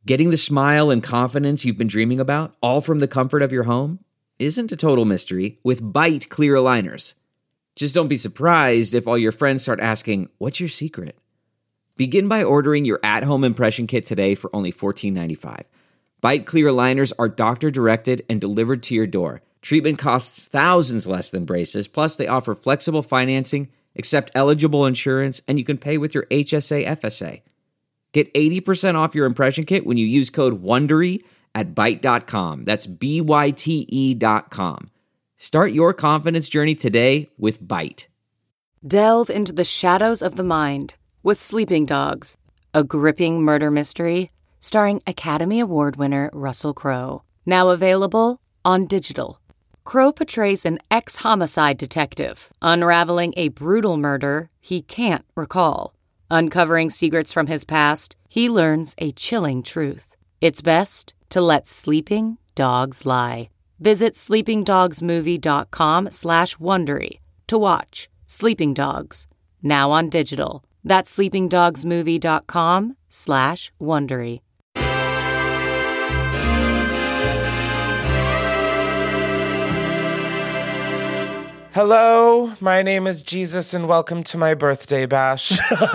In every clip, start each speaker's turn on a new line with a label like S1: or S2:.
S1: Getting the smile and confidence you've been dreaming about, all from the comfort of your home, isn't a total mystery with Byte clear aligners. Just don't be surprised if all your friends start asking, "What's your secret?" Begin by ordering your at-home impression kit today for only $14.95. Byte clear aligners are doctor-directed and delivered to your door. Treatment costs thousands less than braces, plus they offer flexible financing, accept eligible insurance, and you can pay with your HSA FSA. Get 80% off your impression kit when you use code WONDERY at Byte.com. That's BYTE.com. Start your confidence journey today with Byte.
S2: Delve into the shadows of the mind with Sleeping Dogs, a gripping murder mystery starring Academy Award winner Russell Crowe. Now available on digital. Crowe portrays an ex-homicide detective unraveling a brutal murder he can't recall. Uncovering secrets from his past, he learns a chilling truth. It's best to let sleeping dogs lie. Visit sleepingdogsmovie.com/Wondery to watch Sleeping Dogs, now on digital. That's sleepingdogsmovie.com/Wondery.
S3: Hello, my name is Jesus and welcome to my birthday bash.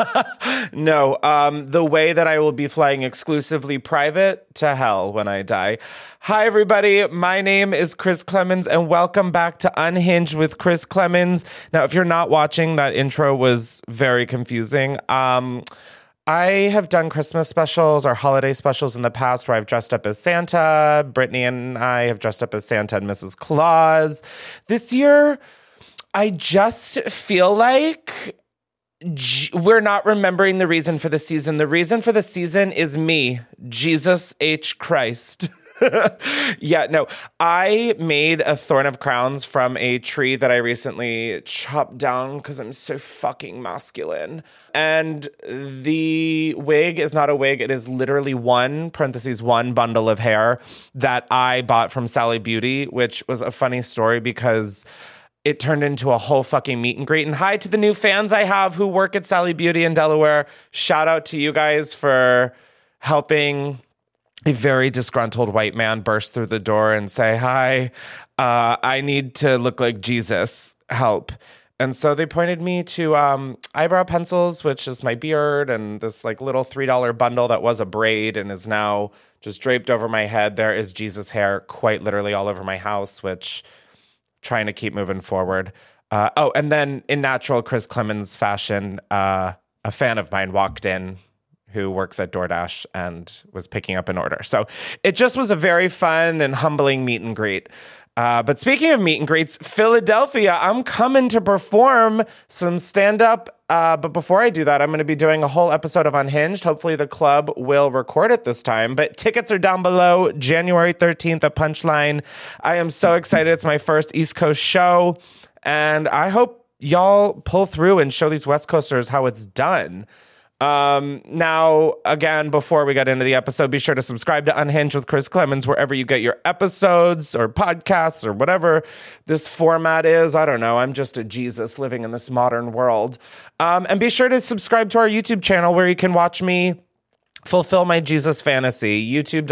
S3: No, the way that I will be flying exclusively private to hell when I die. Hi, everybody. My name is Chris Klemens and welcome back to Unhinged with Chris Klemens. Now, if you're not watching, that intro was very confusing. I have done Christmas specials or holiday specials in the past where I've dressed up as Santa. Brittany and I have dressed up as Santa and Mrs. Claus. This year, I just feel like we're not remembering the reason for the season. The reason for the season is me, Jesus H. Christ. Yeah, no, I made a thorn of crowns from a tree that I recently chopped down because I'm so fucking masculine. And the wig is not a wig. It is literally one bundle of hair that I bought from Sally Beauty, which was a funny story because it turned into a whole fucking meet and greet. And hi to the new fans I have who work at Sally Beauty in Delaware. Shout out to you guys for helping a very disgruntled white man burst through the door and say, "Hi, I need to look like Jesus. Help." And so they pointed me to eyebrow pencils, which is my beard, and this like little $3 bundle that was a braid and is now just draped over my head. There is Jesus hair quite literally all over my house, which trying to keep moving forward. And then in natural Chris Klemens fashion, a fan of mine walked in who works at DoorDash and was picking up an order. So it just was a very fun and humbling meet and greet. But speaking of meet and greets, Philadelphia, I'm coming to perform some stand-up. But before I do that, I'm going to be doing a whole episode of Unhinged. Hopefully the club will record it this time. But tickets are down below, January 13th at Punchline. I am so excited. It's my first East Coast show. And I hope y'all pull through and show these West Coasters how it's done. Now, again, before we get into the episode, be sure to subscribe to Unhinged with Chris Klemens wherever you get your episodes or podcasts or whatever this format is. I don't know. I'm just a Jesus living in this modern world. And be sure to subscribe to our YouTube channel where you can watch me fulfill my Jesus fantasy.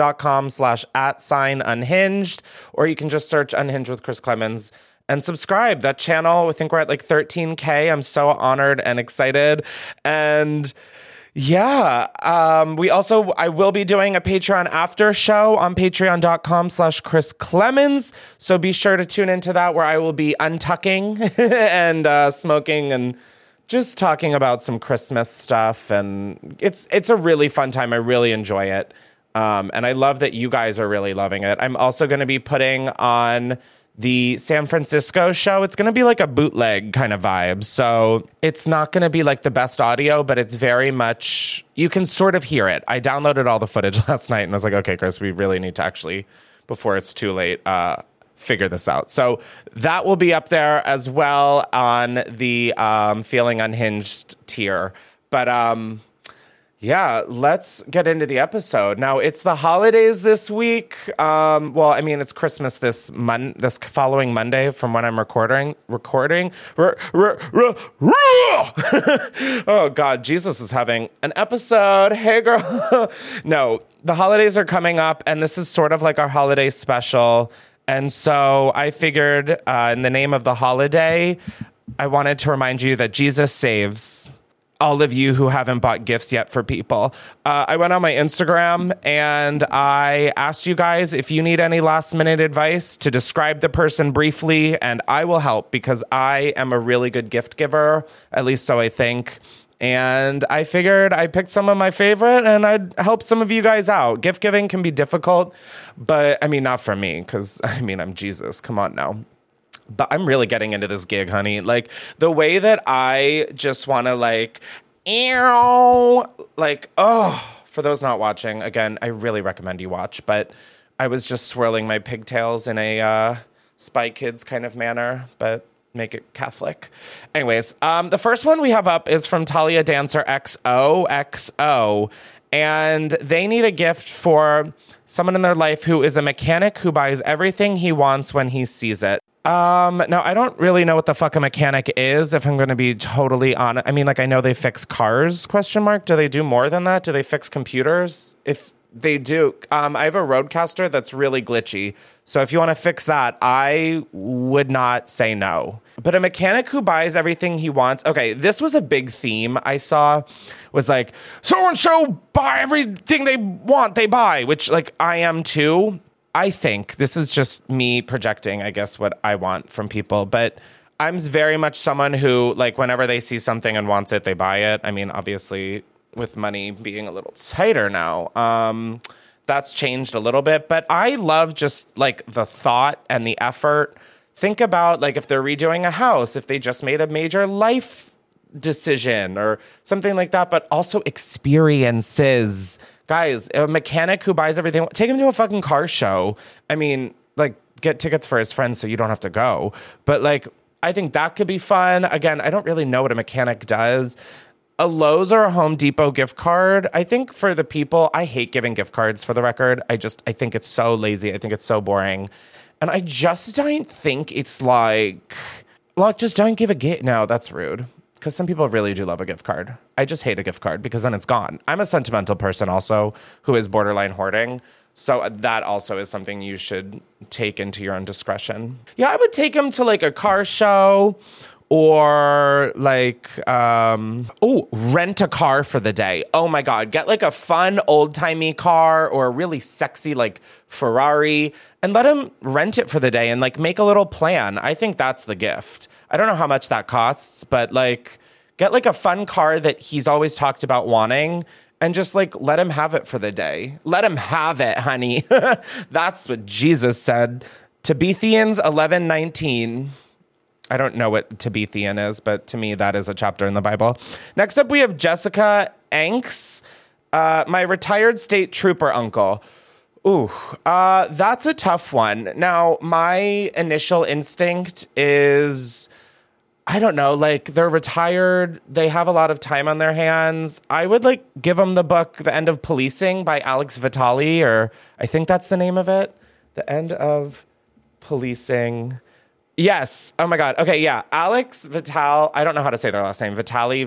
S3: YouTube.com/@unhinged, or you can just search Unhinged with Chris Klemens and subscribe. That channel, I think we're at like 13K. I'm so honored and excited. And yeah, I will be doing a Patreon after show on patreon.com/Chris Klemens. So be sure to tune into that where I will be untucking and smoking and just talking about some Christmas stuff. And it's a really fun time. I really enjoy it. And I love that you guys are really loving it. I'm also going to be putting on the San Francisco show. It's going to be like a bootleg kind of vibe. So it's not going to be like the best audio, but it's very much, you can sort of hear it. I downloaded all the footage last night and I was like, okay, Chris, we really need to actually, before it's too late, figure this out. So that will be up there as well on the Feeling Unhinged tier. But Yeah, let's get into the episode. Now, it's the holidays this week. It's Christmas this following Monday from when I'm recording. Oh, God, Jesus is having an episode. Hey, girl. No, the holidays are coming up, and this is sort of like our holiday special. And so I figured in the name of the holiday, I wanted to remind you that Jesus saves. All of you who haven't bought gifts yet for people. I went on my Instagram and I asked you guys if you need any last minute advice to describe the person briefly, and I will help because I am a really good gift giver, at least so I think. And I figured I picked some of my favorite and I'd help some of you guys out. Gift giving can be difficult, but not for me because I'm Jesus. Come on now. But I'm really getting into this gig, honey. Like, the way that I just want to, for those not watching, again, I really recommend you watch. But I was just swirling my pigtails in a Spy Kids kind of manner, but make it Catholic. Anyways, the first one we have up is from Talia Dancer XOXO. And they need a gift for someone in their life who is a mechanic who buys everything he wants when he sees it. Now, I don't really know what the fuck a mechanic is, if I'm going to be totally honest. I know they fix cars, ? Do they do more than that? Do they fix computers? If they do, I have a Rodecaster that's really glitchy. So if you want to fix that, I would not say no. But a mechanic who buys everything he wants. Okay, this was a big theme I saw, was like, so-and-so buy everything they want, they buy, which I am too. I think this is just me projecting, I guess, what I want from people. But I'm very much someone who, whenever they see something and wants it, they buy it. Obviously, with money being a little tighter now, that's changed a little bit. But I love just, the thought and the effort. Think about, if they're redoing a house, if they just made a major life decision or something like that, but also experiences. Guys, a mechanic who buys everything, take him to a fucking car show. Get tickets for his friends so you don't have to go. But, I think that could be fun. Again, I don't really know what a mechanic does. A Lowe's or a Home Depot gift card, I think for the people, I hate giving gift cards for the record. I think it's so lazy. I think it's so boring. And I just don't think it's just don't give a gift. No, that's rude. Because some people really do love a gift card. I just hate a gift card because then it's gone. I'm a sentimental person also who is borderline hoarding. So that also is something you should take into your own discretion. Yeah, I would take him to a car show or rent a car for the day. Oh my God, get a fun old-timey car or a really sexy Ferrari and let him rent it for the day and make a little plan. I think that's the gift. I don't know how much that costs, but get a fun car that he's always talked about wanting and just let him have it for the day. Let him have it, honey. That's what Jesus said. Tibethians 11:19. I don't know what Tibethian is, but to me, that is a chapter in the Bible. Next up, we have Jessica Anks, my retired state trooper uncle. Ooh, that's a tough one. Now, my initial instinct is, I don't know, they're retired, they have a lot of time on their hands. I would give them the book, The End of Policing by Alex Vitale, or I think that's the name of it. The End of Policing. Yes. Oh my God. Okay. Yeah. Alex Vitale. I don't know how to say their last name. Vitale.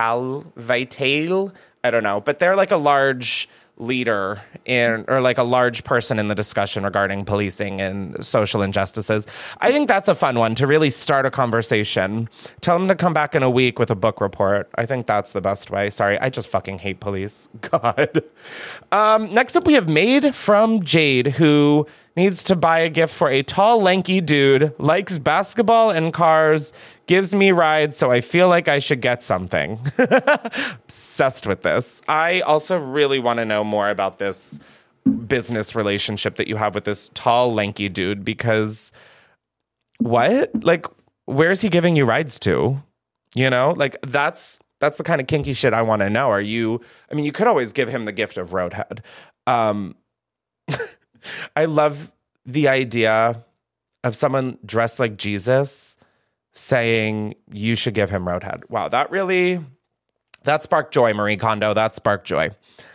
S3: I don't know, but they're a large leader or a large person in the discussion regarding policing and social injustices. I think that's a fun one to really start a conversation. Tell them to come back in a week with a book report. I think that's the best way. Sorry, I just fucking hate police. God. Next up, we have Made from Jade, who needs to buy a gift for a tall, lanky dude, likes basketball and cars, gives me rides, so I feel like I should get something. Obsessed with this. I also really want to know more about this business relationship that you have with this tall, lanky dude, because what? Where is he giving you rides to? That's the kind of kinky shit I want to know. You could always give him the gift of Roadhead. I love the idea of someone dressed like Jesus saying you should give him Roadhead. Wow, that That sparked joy, Marie Kondo. That sparked joy.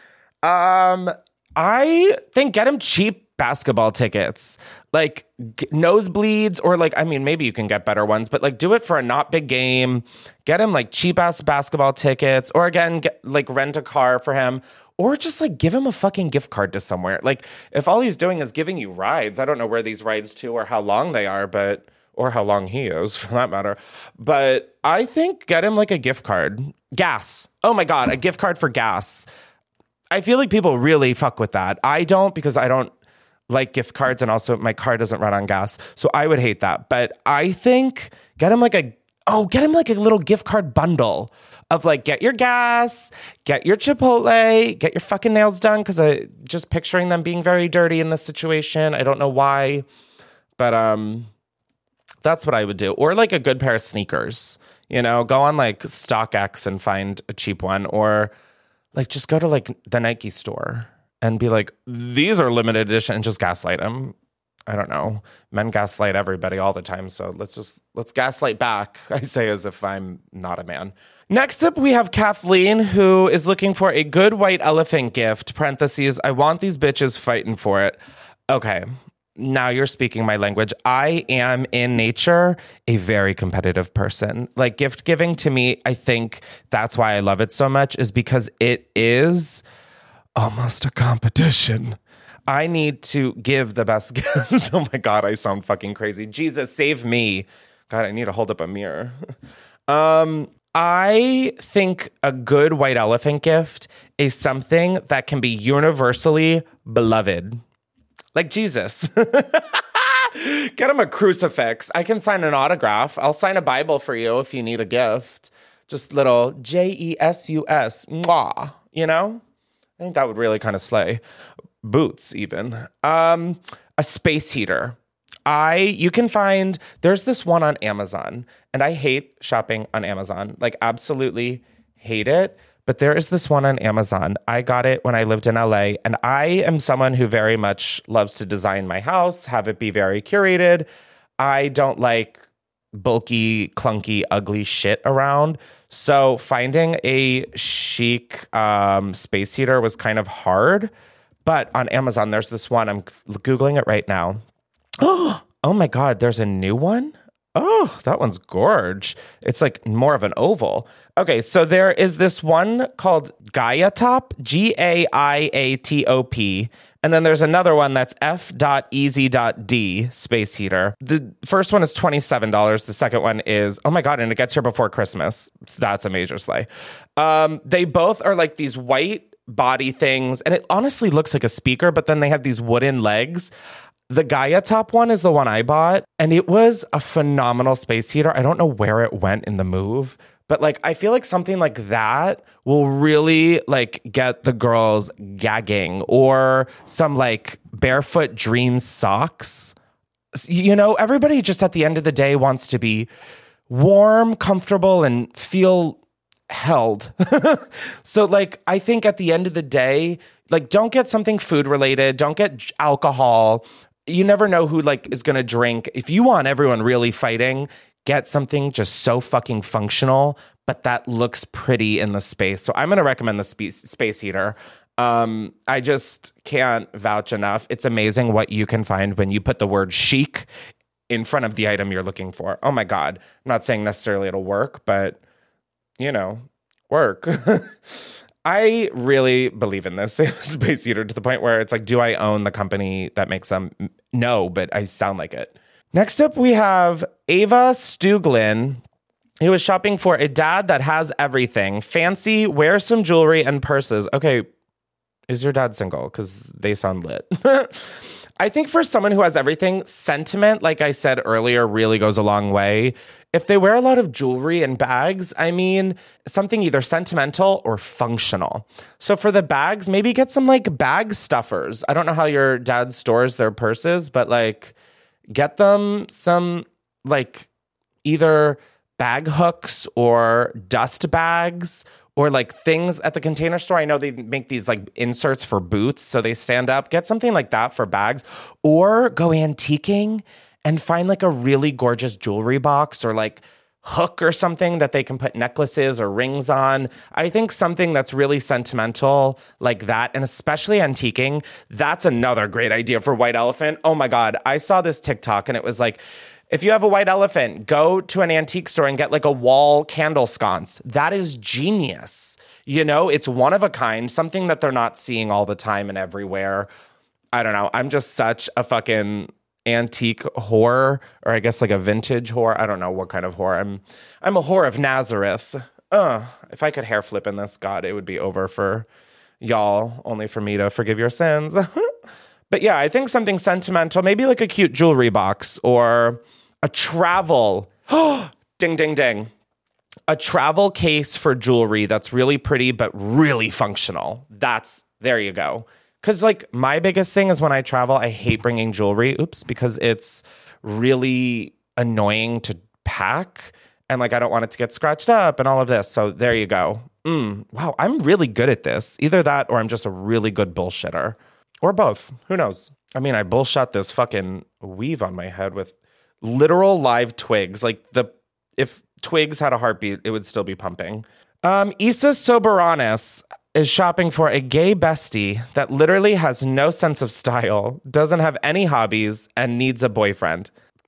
S3: I think get him cheap basketball tickets, like nosebleeds, or like, I mean, maybe you can get better ones, but like do it for a not big game. Get him like cheap ass basketball tickets, or again, rent a car for him, or just like give him a fucking gift card to somewhere. Like if all he's doing is giving you rides, I don't know where these rides to or how long they are, or how long he is for that matter. But I think get him like a gift card. Gas. Oh my God, a gift card for gas. I feel like people really fuck with that. I don't, because I don't like gift cards, and also my car doesn't run on gas. So I would hate that. But I think get him like a little gift card bundle of like, get your gas, get your Chipotle, get your fucking nails done. Cause I just picturing them being very dirty in this situation. I don't know why, but that's what I would do. Or like a good pair of sneakers, go on like StockX and find a cheap one, or like just go to like the Nike store and be like, these are limited edition, and just gaslight them. I don't know. Men gaslight everybody all the time. So let's gaslight back, I say, as if I'm not a man. Next up, we have Kathleen, who is looking for a good white elephant gift, parentheses, I want these bitches fighting for it. Okay. Now you're speaking my language. I am in nature a very competitive person. Like gift giving to me, I think that's why I love it so much, is because it is almost a competition. I need to give the best gifts. Oh my God, I sound fucking crazy. Jesus, save me. God, I need to hold up a mirror. I think a good white elephant gift is something that can be universally beloved. Like Jesus. Get him a crucifix. I can sign an autograph. I'll sign a Bible for you if you need a gift. Just little Jesus, mwah, I think that would really kind of slay. Boots, even. A space heater. You can find, there's this one on Amazon, and I hate shopping on Amazon. Like, absolutely hate it. But there is this one on Amazon. I got it when I lived in LA, and I am someone who very much loves to design my house, have it be very curated. I don't like bulky, clunky, ugly shit around. So finding a chic space heater was kind of hard. But on Amazon, there's this one. I'm Googling it right now. Oh my God, there's a new one? Oh, that one's gorge. It's like more of an oval. Okay, so there is this one called Gaiatop, G-A-I-A-T-O-P. And then there's another one that's F.easy.d space heater. The first one is $27. The second one is, oh my God, and it gets here before Christmas. So that's a major slay. They both are like these white body things, and it honestly looks like a speaker, but then they have these wooden legs. The Gaiatop one is the one I bought, and it was a phenomenal space heater. I don't know where it went in the move, but like I feel like something like that will really like get the girls gagging, or some like barefoot dream socks. Everybody just at the end of the day wants to be warm, comfortable, and feel held. So like I think at the end of the day, like don't get something food related, don't get alcohol. You never know who like is going to drink. If you want everyone really fighting, get something just so fucking functional, but that looks pretty in the space. So I'm going to recommend the space heater. I just can't vouch enough. It's amazing what you can find when you put the word chic in front of the item you're looking for. Oh my God. I'm not saying necessarily it'll work, but work. I really believe in this space heater to the point where it's like, do I own the company that makes them? No, but I sound like it. Next up, we have Ava Stuglin, who is shopping for a dad that has everything. Fancy, wear some jewelry and purses. Okay, is your dad single? Because they sound lit. I think for someone who has everything, sentiment, like I said earlier, really goes a long way. If they wear a lot of jewelry and bags, I mean, something either sentimental or functional. So for the bags, maybe get some like bag stuffers. I don't know how your dad stores their purses, but like get them some like either bag hooks or dust bags, or like things at the Container Store. I know they make these like inserts for boots so they stand up. Get something like that for bags, or go antiquing and find like a really gorgeous jewelry box, or like hook or something that they can put necklaces or rings on. I think something that's really sentimental like that, and especially antiquing, that's another great idea for white elephant. Oh my God. I saw this TikTok and it was like, if you have a white elephant, go to an antique store and get like a wall candle sconce. That is genius. You know, it's one of a kind, something that they're not seeing all the time and everywhere. I don't know. I'm just such a fucking antique whore, or I guess like a vintage whore. I don't know what kind of whore. I'm a whore of Nazareth. If I could hair flip in this, God, it would be over for y'all, only for me to forgive your sins. But yeah, I think something sentimental, maybe like a cute jewelry box or a travel. Ding, ding, ding. A travel case for jewelry that's really pretty but really functional. There you go. Because, like, my biggest thing is when I travel, I hate bringing jewelry. Because it's really annoying to pack. And, like, I don't want it to get scratched up and all of this. So there you go. Wow, I'm really good at this. Either that or I'm just a really good bullshitter. Or both. Who knows? I mean, I bullshot this fucking weave on my head with literal live twigs. Like, if twigs had a heartbeat, it would still be pumping. Issa Soberanis is shopping for a gay bestie that literally has no sense of style, doesn't have any hobbies, and needs a boyfriend.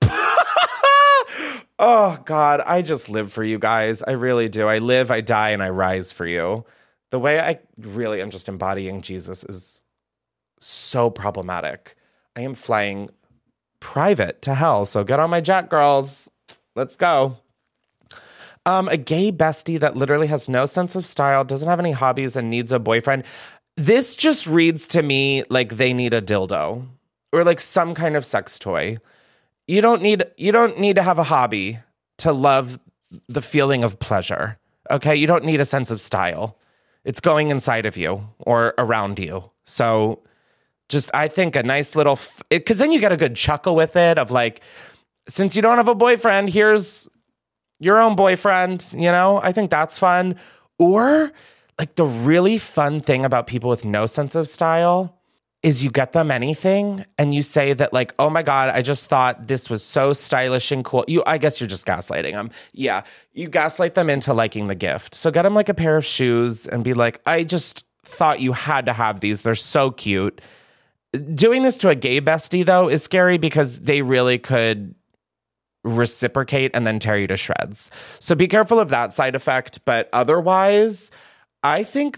S3: Oh, God, I just live for you guys. I really do. I live, I die, and I rise for you. The way I really am just embodying Jesus is so problematic. I am flying private to hell, so get on my jet, girls. Let's go. A gay bestie that literally has no sense of style, doesn't have any hobbies, and needs a boyfriend. This just reads to me like they need a dildo or like some kind of sex toy. You don't need to have a hobby to love the feeling of pleasure. Okay? You don't need a sense of style. It's going inside of you or around you. So just, I think a nice little, because then you get a good chuckle with it of like, since you don't have a boyfriend, here's your own boyfriend, you know? I think that's fun. Or like the really fun thing about people with no sense of style is you get them anything and you say that like, oh my God, I just thought this was so stylish and cool. I guess you're just gaslighting them. Yeah, you gaslight them into liking the gift. So get them like a pair of shoes and be like, I just thought you had to have these. They're so cute. Doing this to a gay bestie, though, is scary because they really could reciprocate and then tear you to shreds. So be careful of that side effect. But otherwise, I think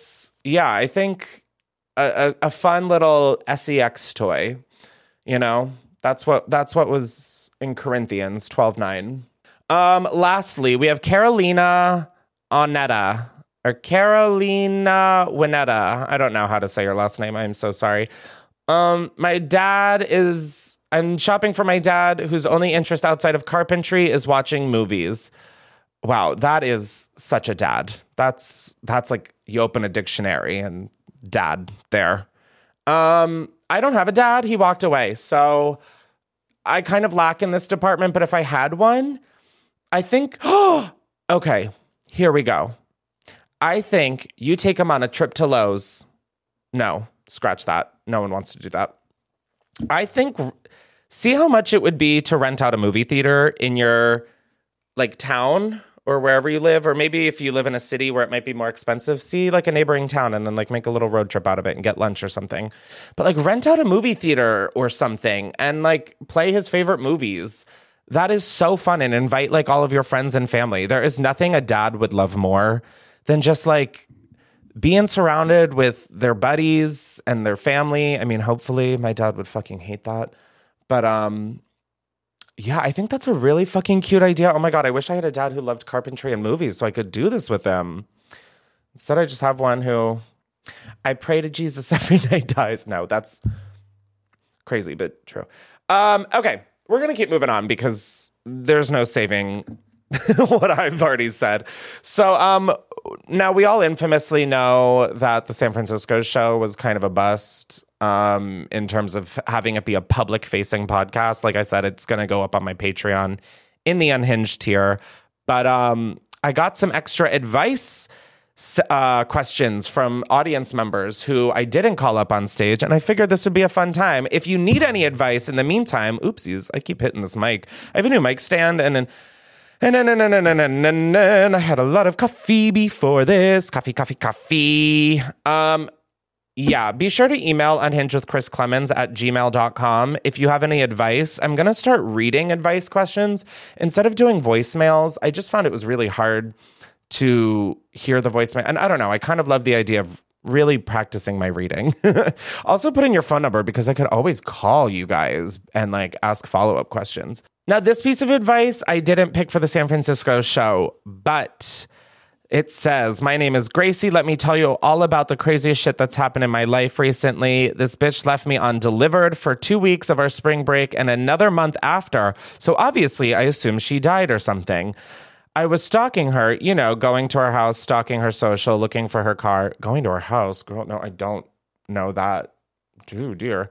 S3: a fun little sex toy, you know, that's what was in Corinthians 12:9. Lastly, we have Carolina Onetta or Carolina Winetta. I don't know how to say her last name. I'm so sorry. I'm shopping for my dad, whose only interest outside of carpentry is watching movies. Wow, that is such a dad. That's like you open a dictionary and dad there. I don't have a dad. He walked away. So I kind of lack in this department, but if I had one, I think, okay, here we go. I think you take him on a trip to Lowe's. No, scratch that. No one wants to do that. I think, see how much it would be to rent out a movie theater in your like town or wherever you live, or maybe if you live in a city where it might be more expensive, see like a neighboring town and then like make a little road trip out of it and get lunch or something. But like rent out a movie theater or something and like play his favorite movies. That is so fun, and invite like all of your friends and family. There is nothing a dad would love more than just like being surrounded with their buddies and their family. I mean, hopefully my dad would fucking hate that. But yeah, I think that's a really fucking cute idea. Oh my God, I wish I had a dad who loved carpentry and movies so I could do this with him. Instead, I just have one who I pray to Jesus every night dies. No, that's crazy, but true. Okay, we're going to keep moving on because there's no saving what I've already said. So now we all infamously know that the San Francisco show was kind of a bust in terms of having it be a public-facing podcast. Like I said, it's going to go up on my Patreon in the unhinged tier. But I got some extra advice questions from audience members who I didn't call up on stage, and I figured this would be a fun time. If you need any advice in the meantime, oopsies, I keep hitting this mic. I have a new mic stand, and And I had a lot of coffee before this. Coffee. Yeah, be sure to email unhingedwithchrisclemens@gmail.com if you have any advice. I'm going to start reading advice questions instead of doing voicemails. I just found it was really hard to hear the voicemail. And I don't know, I kind of love the idea of really practicing my reading. Also put in your phone number because I could always call you guys and like ask follow-up questions. Now, this piece of advice I didn't pick for the San Francisco show, but it says, my name is Gracie. Let me tell you all about the craziest shit that's happened in my life recently. This bitch left me undelivered for 2 weeks of our spring break and another month after. So obviously, I assume she died or something. I was stalking her, you know, going to her house, stalking her social, looking for her car, going to her house. Girl, no, I don't know that. Dude, dear.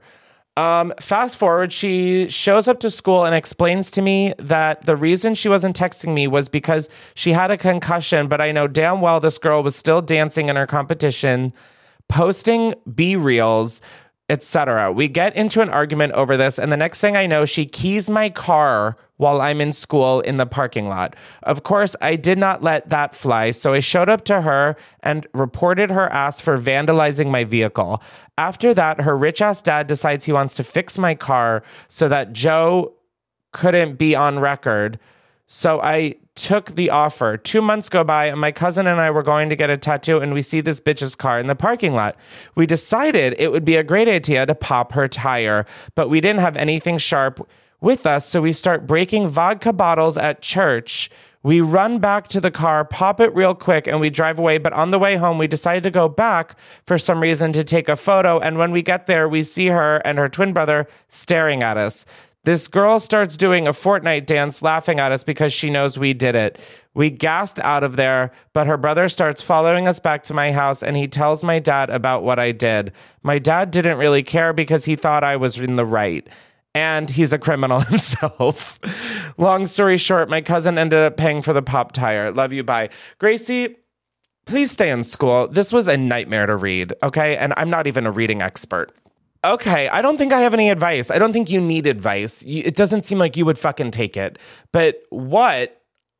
S3: Fast forward, she shows up to school and explains to me that the reason she wasn't texting me was because she had a concussion, but I know damn well this girl was still dancing in her competition, posting B-reels, etc. We get into an argument over this, and the next thing I know, she keys my car while I'm in school in the parking lot. Of course, I did not let that fly, so I showed up to her and reported her ass for vandalizing my vehicle. After that, her rich-ass dad decides he wants to fix my car so that Joe couldn't be on record. So I took the offer. 2 months go by, and my cousin and I were going to get a tattoo, and we see this bitch's car in the parking lot. We decided it would be a great idea to pop her tire, but we didn't have anything sharp with us, so we start breaking vodka bottles at church. We run back to the car, pop it real quick, and we drive away. But on the way home, we decided to go back for some reason to take a photo. And when we get there, we see her and her twin brother staring at us. This girl starts doing a Fortnite dance, laughing at us because she knows we did it. We gassed out of there, but her brother starts following us back to my house, and he tells my dad about what I did. My dad didn't really care because he thought I was in the right. And he's a criminal himself. Long story short, my cousin ended up paying for the pop tire. Love you, bye. Gracie, please stay in school. This was a nightmare to read, okay? And I'm not even a reading expert. Okay, I don't think I have any advice. I don't think you need advice. It doesn't seem like you would fucking take it. But what?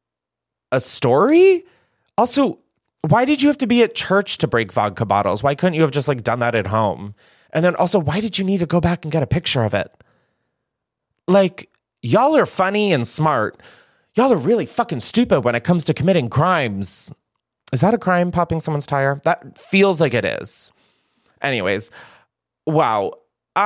S3: A story? Also, why did you have to be at church to break vodka bottles? Why couldn't you have just like done that at home? And then also, why did you need to go back and get a picture of it? Like, y'all are funny and smart. Y'all are really fucking stupid when it comes to committing crimes. Is that a crime, popping someone's tire? That feels like it is. Anyways, wow.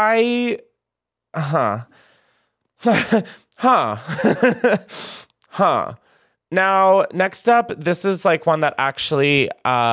S3: Now, next up, this is like one that actually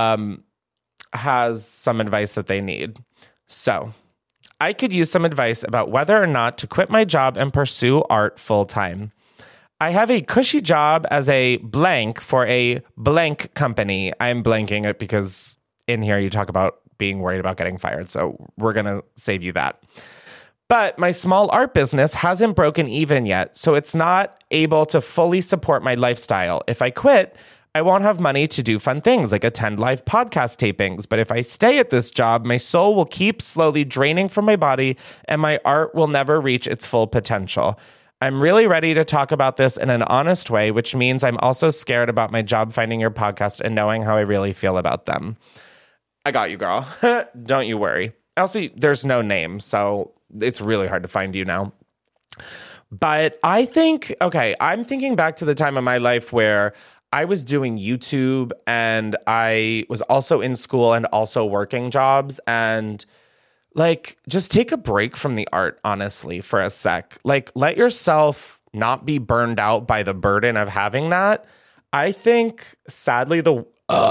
S3: has some advice that they need. So, I could use some advice about whether or not to quit my job and pursue art full-time. I have a cushy job as a blank for a blank company. I'm blanking it because in here you talk about being worried about getting fired, so we're going to save you that. But my small art business hasn't broken even yet, so it's not able to fully support my lifestyle. If I quit, I won't have money to do fun things like attend live podcast tapings. But if I stay at this job, my soul will keep slowly draining from my body and my art will never reach its full potential. I'm really ready to talk about this in an honest way, which means I'm also scared about my job finding your podcast and knowing how I really feel about them. I got you, girl. Don't you worry. Elsie, there's no name, so it's really hard to find you now. But I think, okay, I'm thinking back to the time of my life where I was doing YouTube and I was also in school and also working jobs, and like just take a break from the art, honestly, for a sec. Like let yourself not be burned out by the burden of having that. I think sadly the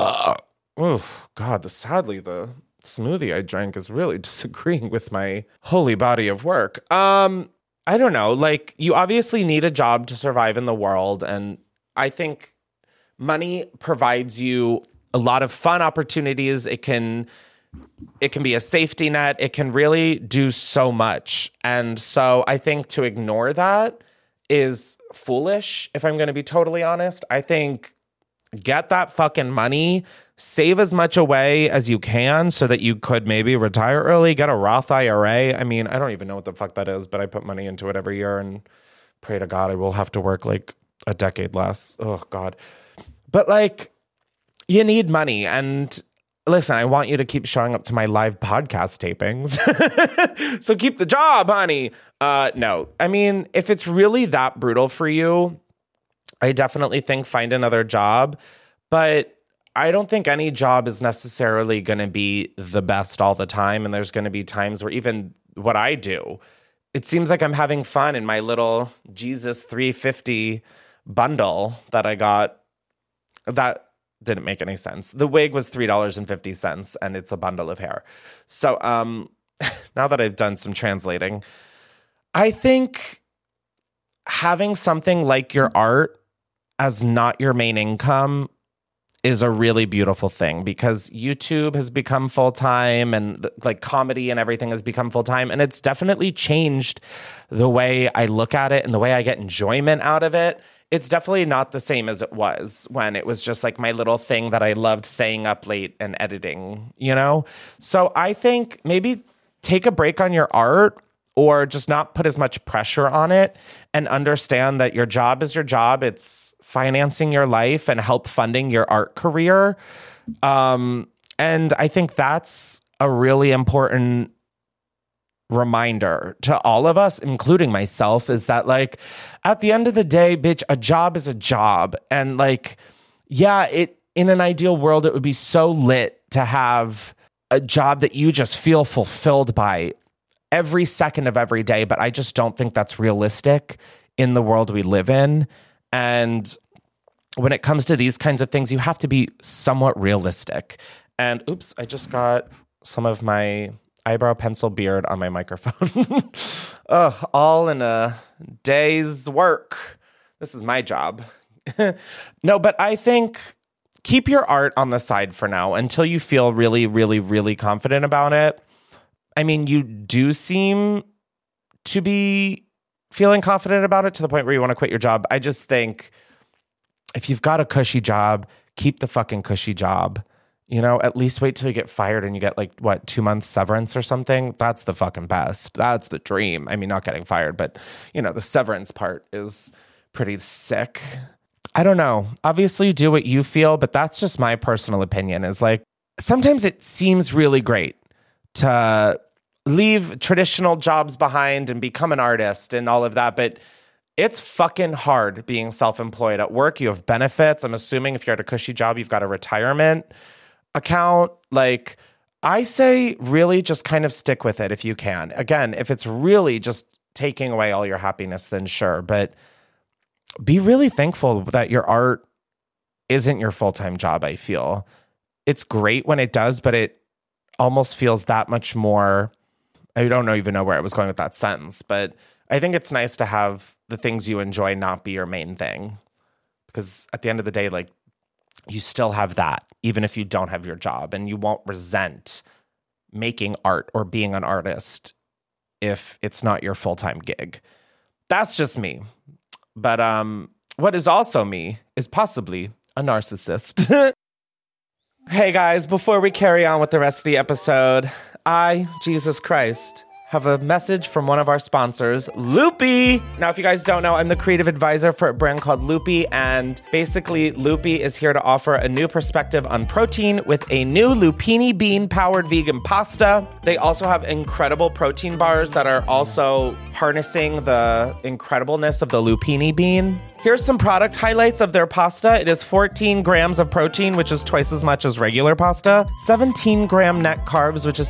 S3: smoothie I drank is really disagreeing with my holy body of work. I don't know, like you obviously need a job to survive in the world, and I think money provides you a lot of fun opportunities. It can be a safety net. It can really do so much. And so I think to ignore that is foolish, if I'm going to be totally honest. I think get that fucking money, save as much away as you can so that you could maybe retire early, get a Roth IRA. I mean, I don't even know what the fuck that is, but I put money into it every year and pray to God I will have to work like a decade less. Oh, God. But like, you need money. And listen, I want you to keep showing up to my live podcast tapings. So keep the job, honey. No, I mean, if it's really that brutal for you, I definitely think find another job. But I don't think any job is necessarily going to be the best all the time. And there's going to be times where even what I do, it seems like I'm having fun in my little Jesus 350 bundle that I got. That didn't make any sense. The wig was $3.50 and it's a bundle of hair. So now that I've done some translating, I think having something like your art as not your main income is a really beautiful thing, because YouTube has become full-time and like comedy and everything has become full-time. And it's definitely changed the way I look at it and the way I get enjoyment out of it. It's definitely not the same as it was when it was just like my little thing that I loved staying up late and editing, you know? So I think maybe take a break on your art, or just not put as much pressure on it, and understand that your job is your job. It's financing your life and help funding your art career. And I think that's a really important reminder to all of us, including myself, is that like at the end of the day, bitch, a job is a job. And like, yeah, in an ideal world, it would be so lit to have a job that you just feel fulfilled by every second of every day. But I just don't think that's realistic in the world we live in. And when it comes to these kinds of things, you have to be somewhat realistic. And oops, I just got some of my eyebrow pencil beard on my microphone. Ugh, all in a day's work. This is my job. No, but I think keep your art on the side for now until you feel really, really, really confident about it. I mean, you do seem to be feeling confident about it to the point where you want to quit your job. I just think if you've got a cushy job, keep the fucking cushy job. You know, at least wait till you get fired and you get like, 2-month severance or something. That's the fucking best. That's the dream. I mean, not getting fired, but, you know, the severance part is pretty sick. I don't know. Obviously, do what you feel, but that's just my personal opinion, is like, sometimes it seems really great to leave traditional jobs behind and become an artist and all of that, but it's fucking hard being self-employed. At work, you have benefits. I'm assuming if you're at a cushy job, you've got a retirement account. Like, I say really just kind of stick with it if you can. Again, if it's really just taking away all your happiness, then sure. But be really thankful that your art isn't your full-time job, I feel. It's great when it does, but it almost feels that much more. I don't even know where I was going with that sentence, but I think it's nice to have the things you enjoy not be your main thing. Because at the end of the day, like, you still have that, even if you don't have your job, and you won't resent making art or being an artist if it's not your full-time gig. That's just me. But what is also me is possibly a narcissist. Hey guys, before we carry on with the rest of the episode, I, Jesus Christ, have a message from one of our sponsors, Loopy. Now, if you guys don't know, I'm the creative advisor for a brand called Loopy, and basically Loopy is here to offer a new perspective on protein with a new lupini bean-powered vegan pasta. They also have incredible protein bars that are also harnessing the incredibleness of the lupini bean. Here's some product highlights of their pasta. It is 14 grams of protein, which is twice as much as regular pasta, 17-gram net carbs, which is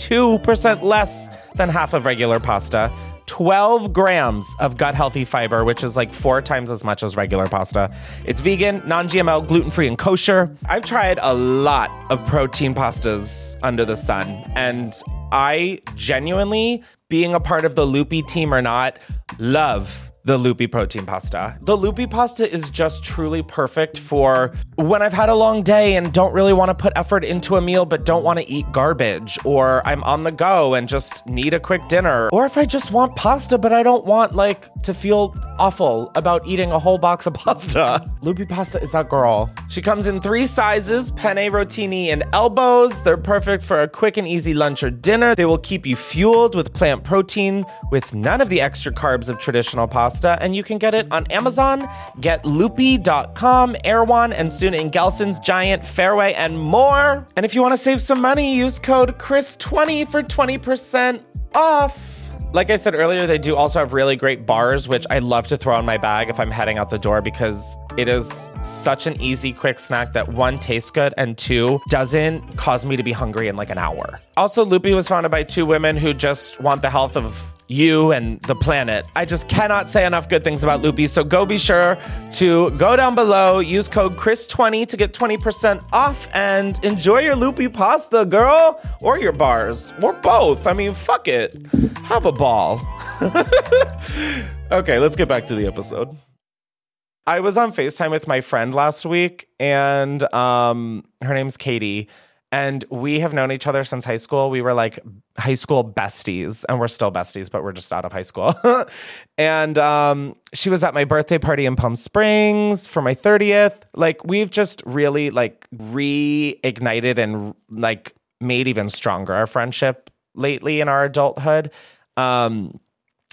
S3: 62% less than half of regular pasta, 12 grams of gut-healthy fiber, which is like 4 times as much as regular pasta. It's vegan, non-GMO, gluten-free, and kosher. I've tried a lot of protein pastas under the sun, and I genuinely, being a part of the Loopy team or not, love the Loopy protein pasta. The Loopy pasta is just truly perfect for when I've had a long day and don't really want to put effort into a meal but don't want to eat garbage, or I'm on the go and just need a quick dinner, or if I just want pasta but I don't want to feel awful about eating a whole box of pasta. Loopy pasta is that girl. She comes in 3 sizes, penne, rotini, and elbows. They're perfect for a quick and easy lunch or dinner. They will keep you fueled with plant protein with none of the extra carbs of traditional pasta. pasta, and you can get it on Amazon, getloopy.com, Erewhon, and soon in Gelson's Giant, Fairway, and more. And if you want to save some money, use code CHRIS20 for 20% off. Like I said earlier, they do also have really great bars, which I love to throw in my bag if I'm heading out the door because it is such an easy, quick snack that one, tastes good, and two, doesn't cause me to be hungry in like an hour. Also, Loopy was founded by two women who just want the health of you and the planet. I just cannot say enough good things about Loopy, so go be sure to go down below, use code CHRIS20 to get 20% off, and enjoy your Loopy pasta, girl, or your bars, or both. I mean, fuck it. Have a ball. Okay, let's get back to the episode. I was on FaceTime with my friend last week, and her name's Katie. And we have known each other since high school. We were like high school besties, and we're still besties, but we're just out of high school. And she was at my birthday party in Palm Springs for my 30th. Like, we've just really like reignited and like made even stronger our friendship lately in our adulthood. And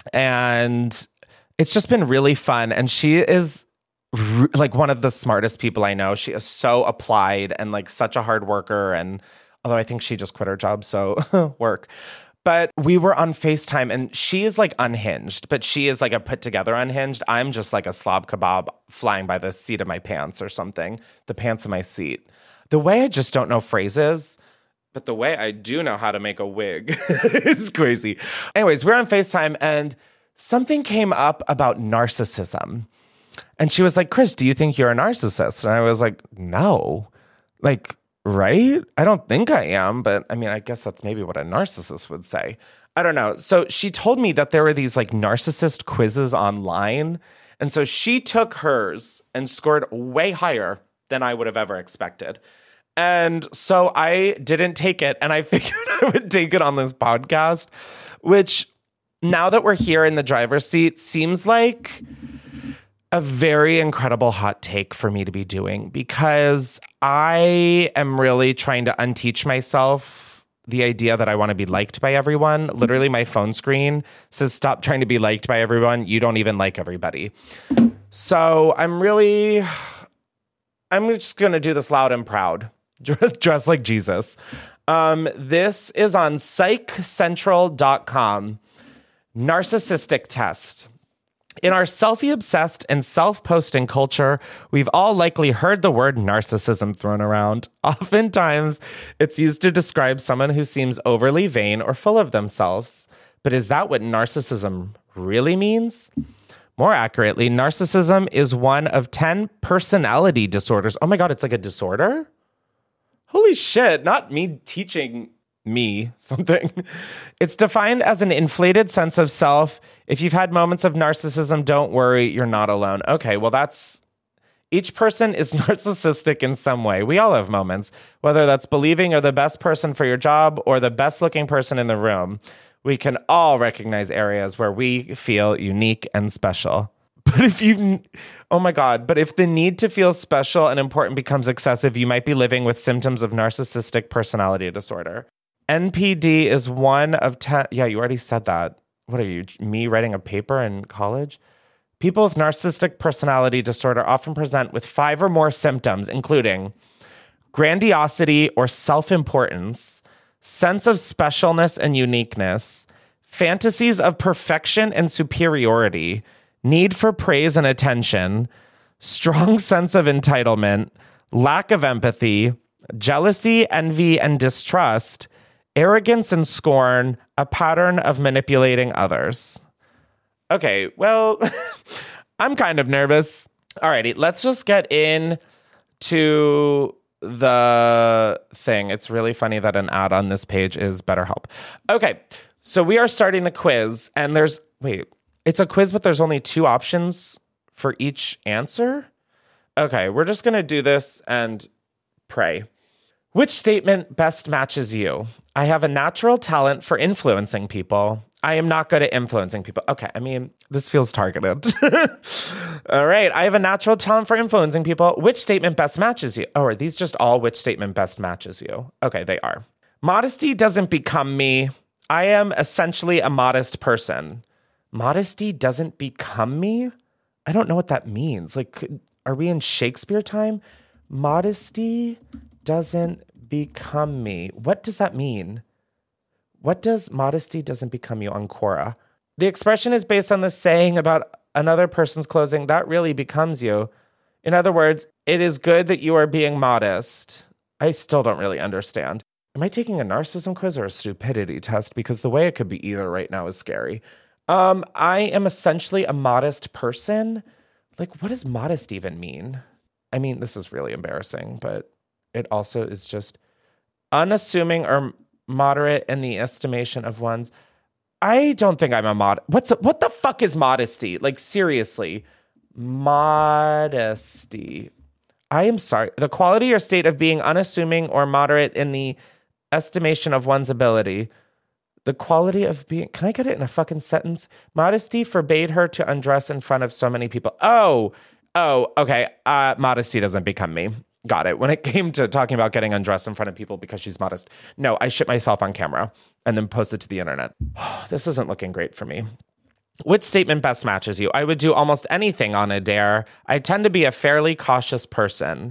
S3: it's just been really fun. And she is like one of the smartest people I know. She is so applied and like such a hard worker. And although I think she just quit her job, so work. But we were on FaceTime and she is like unhinged, but she is like a put together unhinged. I'm just like a slob kebab flying by the seat of my pants or something, the pants of my seat. The way I just don't know phrases, but the way I do know how to make a wig is crazy. Anyways, we're on FaceTime and something came up about narcissism. And she was like, Chris, do you think you're a narcissist? And I was like, no. Like, right? I don't think I am. But I mean, I guess that's maybe what a narcissist would say. I don't know. So she told me that there were these like narcissist quizzes online. And so she took hers and scored way higher than I would have ever expected. And so I didn't take it. And I figured I would take it on this podcast, which now that we're here in the driver's seat seems like a very incredible hot take for me to be doing because I am really trying to unteach myself the idea that I want to be liked by everyone. Literally, my phone screen says, stop trying to be liked by everyone. You don't even like everybody. So I'm just going to do this loud and proud. Dress like Jesus. This is on psychcentral.com. Narcissistic test. In our selfie-obsessed and self-posting culture, we've all likely heard the word narcissism thrown around. Oftentimes, it's used to describe someone who seems overly vain or full of themselves. But is that what narcissism really means? More accurately, narcissism is one of 10 personality disorders. Oh my God, it's like a disorder? Holy shit, not me teaching me something. It's defined as an inflated sense of self. If you've had moments of narcissism, don't worry, you're not alone. Okay, well each person is narcissistic in some way. We all have moments, whether that's believing you're the best person for your job or the best looking person in the room. We can all recognize areas where we feel unique and special. But if the need to feel special and important becomes excessive, you might be living with symptoms of narcissistic personality disorder. NPD is one of 10. Yeah, you already said that. What are you, me writing a paper in college? People with narcissistic personality disorder often present with 5 or more symptoms, including grandiosity or self-importance, sense of specialness and uniqueness, fantasies of perfection and superiority, need for praise and attention, strong sense of entitlement, lack of empathy, jealousy, envy, and distrust, arrogance and scorn, a pattern of manipulating others. Okay, well, I'm kind of nervous. Alrighty, let's just get into the thing. It's really funny that an ad on this page is BetterHelp. Okay, so we are starting the quiz, and it's a quiz, but there's only 2 options for each answer? Okay, we're just going to do this and pray. Which statement best matches you? I have a natural talent for influencing people. I am not good at influencing people. Okay, I mean, this feels targeted. All right, I have a natural talent for influencing people. Which statement best matches you? Oh, are these just all which statement best matches you? Okay, they are. Modesty doesn't become me. I am essentially a modest person. Modesty doesn't become me? I don't know what that means. Like, are we in Shakespeare time? Modesty doesn't become me. What does that mean? What does modesty doesn't become you on Quora? The expression is based on the saying about another person's clothing that really becomes you. In other words, it is good that you are being modest. I still don't really understand. Am I taking a narcissism quiz or a stupidity test? Because the way it could be either right now is scary. I am essentially a modest person. Like, what does modest even mean? I mean, this is really embarrassing, but it also is just unassuming or moderate in the estimation of one's. I don't think I'm a what the fuck is modesty? Like, seriously. Modesty. I am sorry. The quality or state of being unassuming or moderate in the estimation of one's ability. The quality of being... Can I get it in a fucking sentence? Modesty forbade her to undress in front of so many people. Oh, okay. Modesty doesn't become me. Got it. When it came to talking about getting undressed in front of people because she's modest. No, I shit myself on camera and then post it to the internet. This isn't looking great for me. Which statement best matches you? I would do almost anything on a dare. I tend to be a fairly cautious person.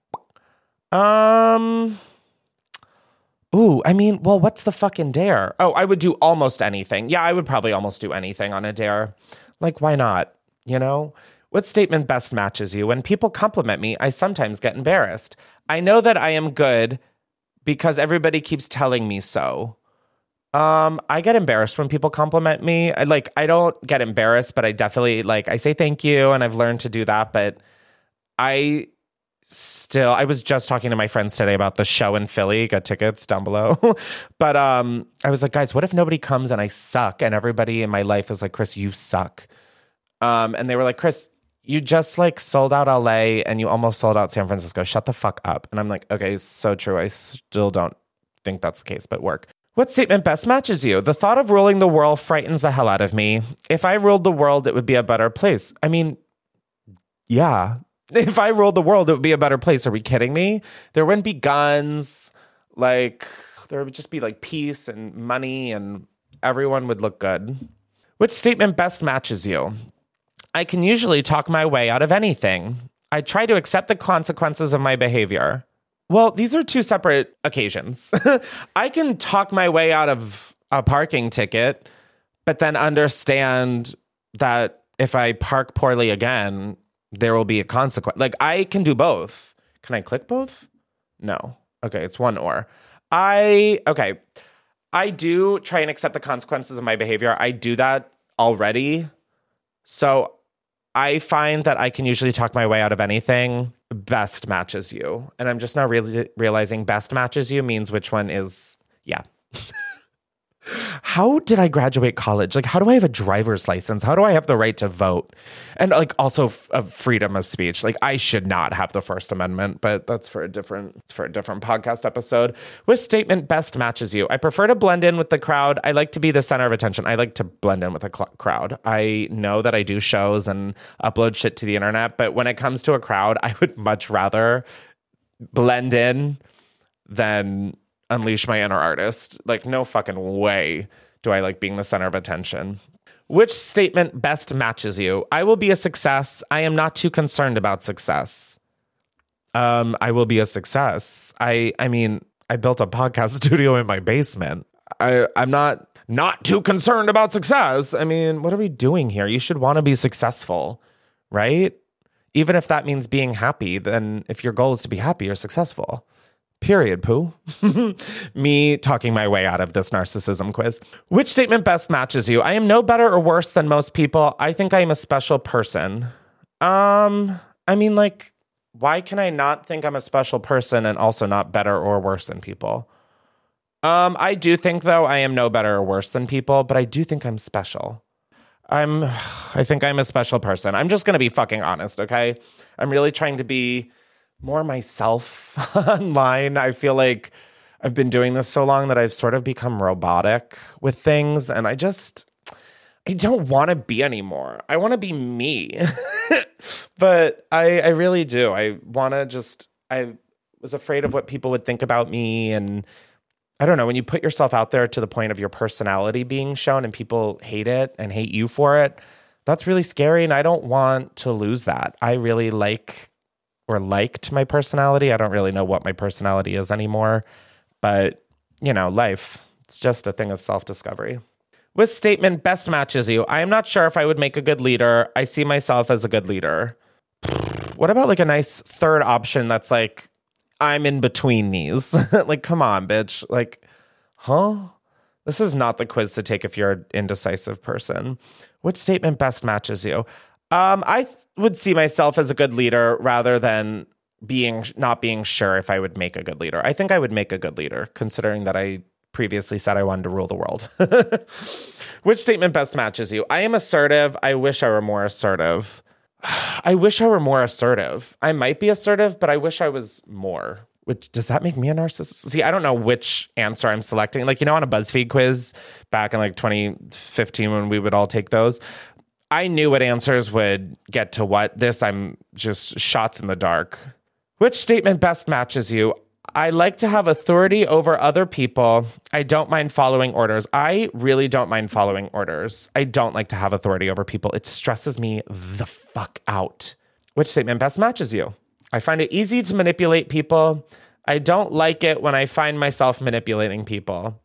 S3: What's the fucking dare? Oh, I would do almost anything. Yeah, I would probably almost do anything on a dare. Like, why not? You know? What statement best matches you? When people compliment me, I sometimes get embarrassed. I know that I am good because everybody keeps telling me so. I get embarrassed when people compliment me. I don't get embarrassed, but I definitely, I say thank you, and I've learned to do that, but I was just talking to my friends today about the show in Philly. Got tickets down below. But I was like, guys, what if nobody comes and I suck and everybody in my life is like, Chris, you suck. And they were like, Chris, you just sold out LA and you almost sold out San Francisco. Shut the fuck up. And I'm like, okay, so true. I still don't think that's the case, but work. What statement best matches you? The thought of ruling the world frightens the hell out of me. If I ruled the world, it would be a better place. I mean, yeah. If I ruled the world, it would be a better place. Are we kidding me? There wouldn't be guns. There would just be peace and money and everyone would look good. Which statement best matches you? I can usually talk my way out of anything. I try to accept the consequences of my behavior. Well, these are two separate occasions. I can talk my way out of a parking ticket, but then understand that if I park poorly again, there will be a consequence. I can do both. Can I click both? No. Okay, it's one or. I do try and accept the consequences of my behavior. I do that already. So I find that I can usually talk my way out of anything. Best matches you. And I'm just now realizing best matches you means which one is, yeah. How did I graduate college? How do I have a driver's license? How do I have the right to vote? And also freedom of speech. I should not have the First Amendment, but that's for a different podcast episode. Which statement best matches you? I prefer to blend in with the crowd. I like to be the center of attention. I like to blend in with a crowd. I know that I do shows and upload shit to the internet, but when it comes to a crowd, I would much rather blend in than unleash my inner artist. No fucking way do I like being the center of attention. Which statement best matches you? I will be a success. I am not too concerned about success. I will be a success. I mean, I built a podcast studio in my basement. I'm not too concerned about success. I mean, what are we doing here? You should want to be successful, right? Even if that means being happy, then if your goal is to be happy, you're successful. Period, poo. Me talking my way out of this narcissism quiz. Which statement best matches you? I am no better or worse than most people. I think I am a special person. Why can I not think I'm a special person and also not better or worse than people? I do think, though, I am no better or worse than people, but I do think I'm special. I think I'm a special person. I'm just going to be fucking honest, okay? I'm really trying to be more myself online. I feel like I've been doing this so long that I've sort of become robotic with things, and I don't want to be anymore. I want to be me. But I really do. I was afraid of what people would think about me, and I don't know, when you put yourself out there to the point of your personality being shown and people hate it and hate you for it, that's really scary. And I don't want to lose that. I really liked my personality. I don't really know what my personality is anymore. But, life, it's just a thing of self-discovery. With statement, best matches you. I am not sure if I would make a good leader. I see myself as a good leader. What about like a nice third option that's like, I'm in between these? Like, come on, bitch. Like, This is not the quiz to take if you're an indecisive person. Which statement best matches you? I would see myself as a good leader rather than not being sure if I would make a good leader. I think I would make a good leader, considering that I previously said I wanted to rule the world. Which statement best matches you? I am assertive. I wish I were more assertive. I wish I were more assertive. I might be assertive, but I wish I was more. Which, does that make me a narcissist? See, I don't know which answer I'm selecting. Like, on a BuzzFeed quiz back in like 2015 when we would all take those, I knew what answers would get to what. This, I'm just shots in the dark. Which statement best matches you? I like to have authority over other people. I don't mind following orders. I really don't mind following orders. I don't like to have authority over people. It stresses me the fuck out. Which statement best matches you? I find it easy to manipulate people. I don't like it when I find myself manipulating people.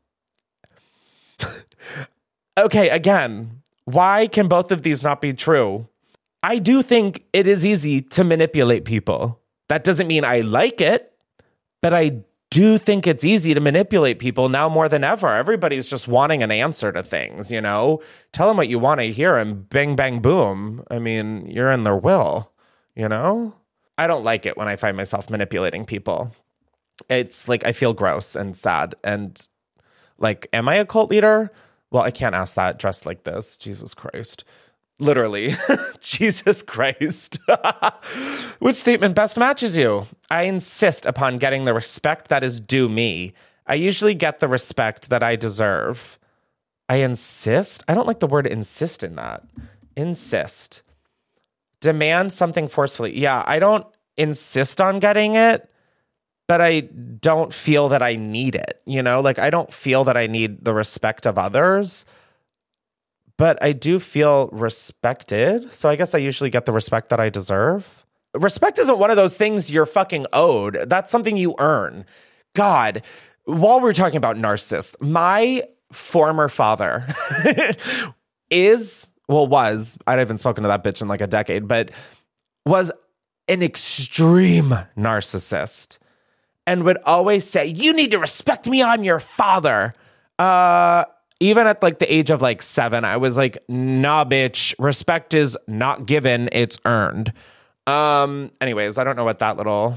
S3: Okay, again, why can both of these not be true? I do think it is easy to manipulate people. That doesn't mean I like it. But I do think it's easy to manipulate people now more than ever. Everybody's just wanting an answer to things, Tell them what you want to hear and bang, bang, boom. I mean, you're in their will, I don't like it when I find myself manipulating people. It's like I feel gross and sad. And like, am I a cult leader? Well, I can't ask that dressed like this. Jesus Christ. Literally. Jesus Christ. Which statement best matches you? I insist upon getting the respect that is due me. I usually get the respect that I deserve. I insist? I don't like the word insist in that. Insist. Demand something forcefully. Yeah, I don't insist on getting it, but I don't feel that I need it. Like, I don't feel that I need the respect of others. But I do feel respected. So I guess I usually get the respect that I deserve. Respect isn't one of those things you're fucking owed. That's something you earn. God, while we're talking about narcissists, my former father was, I haven't spoken to that bitch in like a decade, but was an extreme narcissist and would always say, you need to respect me, I'm your father. Even at like the age of like 7, I was like, nah, bitch, respect is not given, it's earned. Anyways, I don't know what that little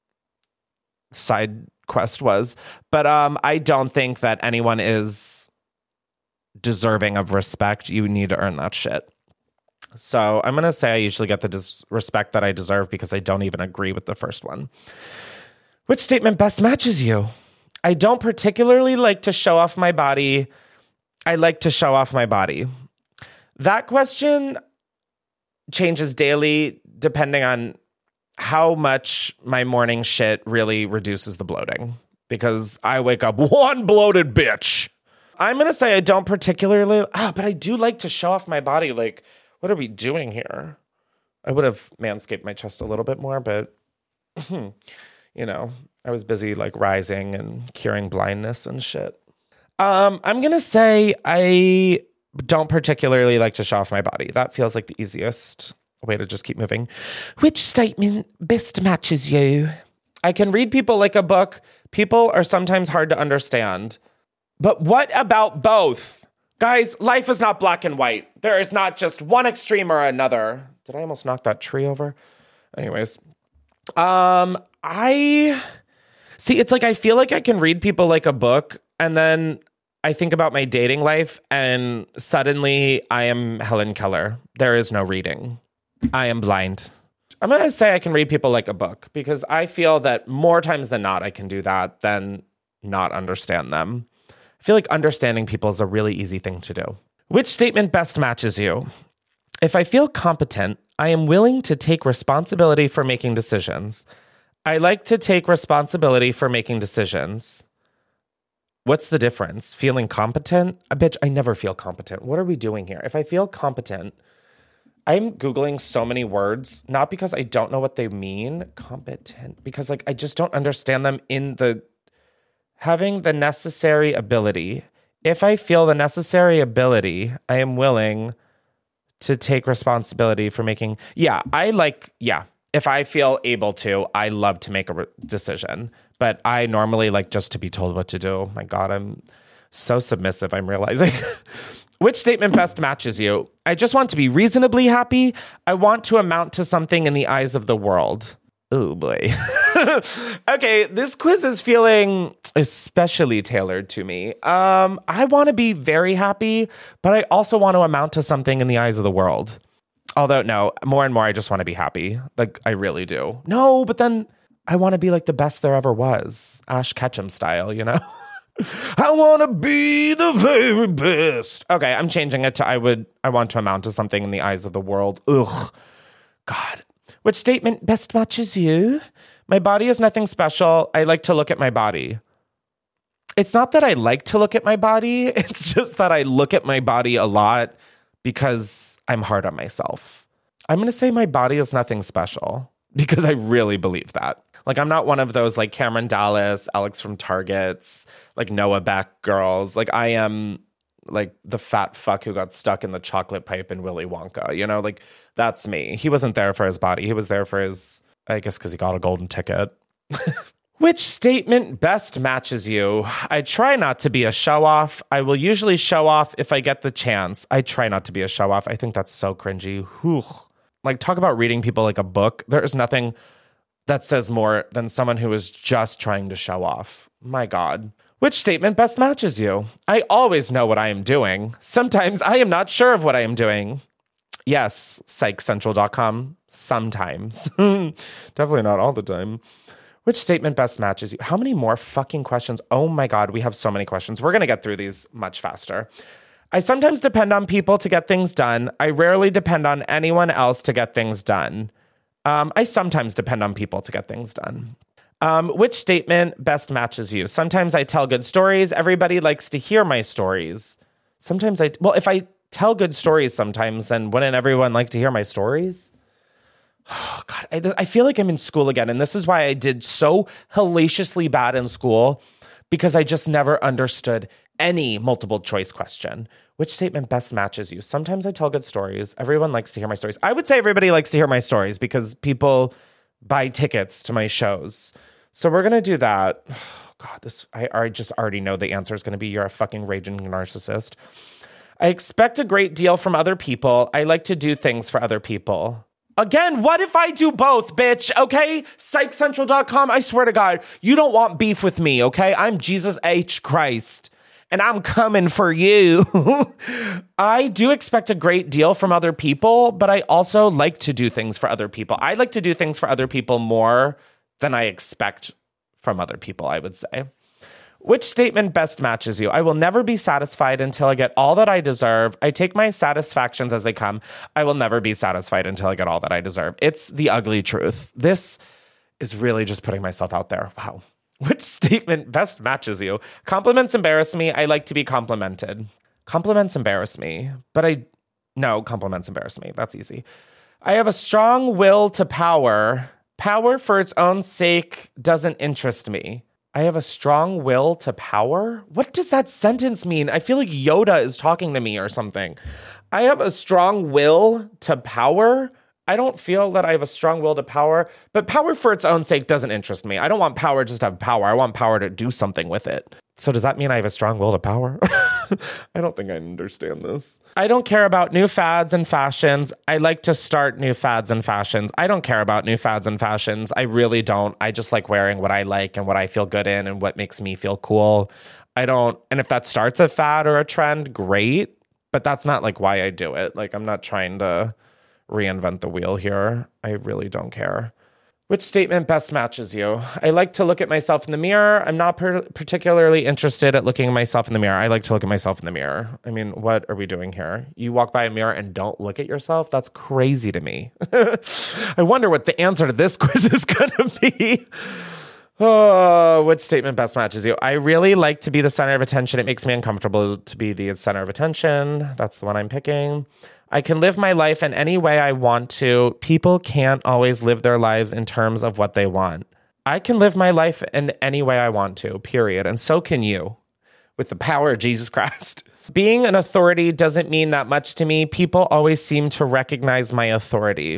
S3: side quest was, but I don't think that anyone is deserving of respect. You need to earn that shit. So I'm going to say I usually get the respect that I deserve because I don't even agree with the first one. Which statement best matches you? I don't particularly like to show off my body. I like to show off my body. That question changes daily depending on how much my morning shit really reduces the bloating. Because I wake up one bloated bitch. I'm going to say I don't particularly, but I do like to show off my body. Like, what are we doing here? I would have manscaped my chest a little bit more, but, I was busy like rising and curing blindness and shit. I'm going to say I don't particularly like to show off my body. That feels like the easiest way to just keep moving. Which statement best matches you? I can read people like a book. People are sometimes hard to understand. But what about both? Guys, life is not black and white. There is not just one extreme or another. Did I almost knock that tree over? Anyways. It's like I feel like I can read people like a book, and then I think about my dating life, and suddenly I am Helen Keller. There is no reading. I am blind. I'm going to say I can read people like a book, because I feel that more times than not, I can do that than not understand them. I feel like understanding people is a really easy thing to do. Which statement best matches you? If I feel competent, I am willing to take responsibility for making decisions. I like to take responsibility for making decisions. What's the difference? Feeling competent? Bitch, I never feel competent. What are we doing here? If I feel competent, I'm Googling so many words, not because I don't know what they mean, competent, because like I just don't understand them in the having the necessary ability. If I feel the necessary ability, I am willing to take responsibility for making, if I feel able to, I love to make a decision. But I normally like just to be told what to do. My God, I'm so submissive, I'm realizing. Which statement best matches you? I just want to be reasonably happy. I want to amount to something in the eyes of the world. Oh boy. Okay, this quiz is feeling especially tailored to me. I want to be very happy, but I also want to amount to something in the eyes of the world. Although, no, more and more, I just want to be happy. Like, I really do. No, but then I want to be like the best there ever was. Ash Ketchum style, you know? I want to be the very best. Okay, I'm changing it to I want to amount to something in the eyes of the world. Ugh. God. Which statement best matches you? My body is nothing special. I like to look at my body. It's not that I like to look at my body. It's just that I look at my body a lot because I'm hard on myself. I'm going to say my body is nothing special because I really believe that. Like, I'm not one of those like Cameron Dallas, Alex from Targets, like Noah Beck girls. Like, I am like the fat fuck who got stuck in the chocolate pipe in Willy Wonka. You know, like that's me. He wasn't there for his body. He was there for his, I guess, because he got a golden ticket. Which statement best matches you? I try not to be a show-off. I will usually show off if I get the chance. I try not to be a show-off. I think that's so cringy. Whew. Like, talk about reading people like a book. There is nothing that says more than someone who is just trying to show off. My God. Which statement best matches you? I always know what I am doing. Sometimes I am not sure of what I am doing. Yes, psychcentral.com. Sometimes. Definitely not all the time. Which statement best matches you? How many more fucking questions? Oh my God, we have so many questions. We're going to get through these much faster. I sometimes depend on people to get things done. I rarely depend on anyone else to get things done. I sometimes depend on people to get things done. Which statement best matches you? Sometimes I tell good stories. Everybody likes to hear my stories. If I tell good stories sometimes, then wouldn't everyone like to hear my stories? Oh, God, I feel like I'm in school again. And this is why I did so hellaciously bad in school, because I just never understood any multiple choice question. Which statement best matches you? Sometimes I tell good stories. Everyone likes to hear my stories. I would say everybody likes to hear my stories because people buy tickets to my shows. So we're going to do that. Oh, God, I just already know the answer is going to be you're a fucking raging narcissist. I expect a great deal from other people. I like to do things for other people. Again, what if I do both, bitch? Okay? PsychCentral.com, I swear to God, you don't want beef with me, okay? I'm Jesus H. Christ, and I'm coming for you. I do expect a great deal from other people, but I also like to do things for other people. I like to do things for other people more than I expect from other people, I would say. Which statement best matches you? I will never be satisfied until I get all that I deserve. I take my satisfactions as they come. I will never be satisfied until I get all that I deserve. It's the ugly truth. This is really just putting myself out there. Wow. Which statement best matches you? Compliments embarrass me. I like to be complimented. Compliments embarrass me, compliments embarrass me. That's easy. I have a strong will to power. Power for its own sake doesn't interest me. I have a strong will to power? What does that sentence mean? I feel like Yoda is talking to me or something. I have a strong will to power? I don't feel that I have a strong will to power, but power for its own sake doesn't interest me. I don't want power just to have power. I want power to do something with it. So does that mean I have a strong will to power? I don't think I understand this. I don't care about new fads and fashions. I like to start new fads and fashions. I don't care about new fads and fashions. I really don't. I just like wearing what I like and what I feel good in and what makes me feel cool. And if that starts a fad or a trend, great. But that's not like why I do it. Like, I'm not trying to reinvent the wheel here. I really don't care. Which statement best matches you? I like to look at myself in the mirror. I'm not particularly interested at looking at myself in the mirror. I like to look at myself in the mirror. I mean, what are we doing here? You walk by a mirror and don't look at yourself? That's crazy to me. I wonder what the answer to this quiz is going to be. Oh, what statement best matches you? I really like to be the center of attention. It makes me uncomfortable to be the center of attention. That's the one I'm picking. I can live my life in any way I want to. People can't always live their lives in terms of what they want. I can live my life in any way I want to, period. And so can you, with the power of Jesus Christ. Being an authority doesn't mean that much to me. People always seem to recognize my authority.